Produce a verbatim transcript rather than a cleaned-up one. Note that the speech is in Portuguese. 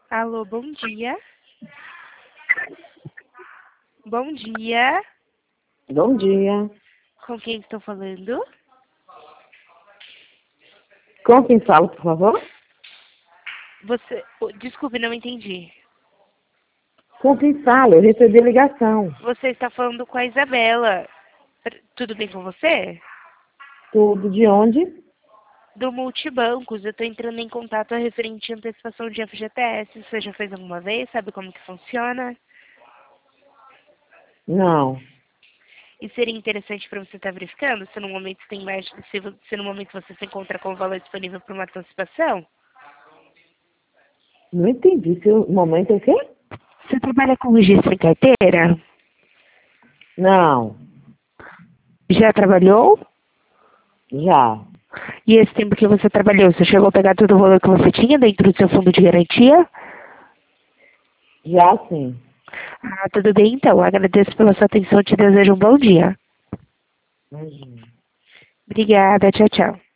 Alô, bom dia. Bom dia. Bom dia. Com quem estou falando? Com quem falo, por favor? Você... oh, Desculpe, não entendi. Com quem falo? Eu recebi a ligação. Você está falando com a Isabela. Pr- Tudo bem com você? Tudo de onde? Do Multibancos. Eu estou entrando em contato referente à antecipação de F G T S. Você já fez alguma vez? Sabe como que funciona? Não. E seria interessante para você estar verificando se no momento tem mais, se, vo- se no momento você se encontra com o valor disponível para uma antecipação? Não entendi. Se o momento é o quê? Você trabalha com registro em carteira? Não. Já trabalhou? Já. E esse tempo que você trabalhou, você chegou a pegar todo o valor que você tinha dentro do seu fundo de garantia? Já sim. Ah, tudo bem então. Agradeço pela sua atenção e te desejo um bom dia. Imagina. Obrigada, tchau, tchau.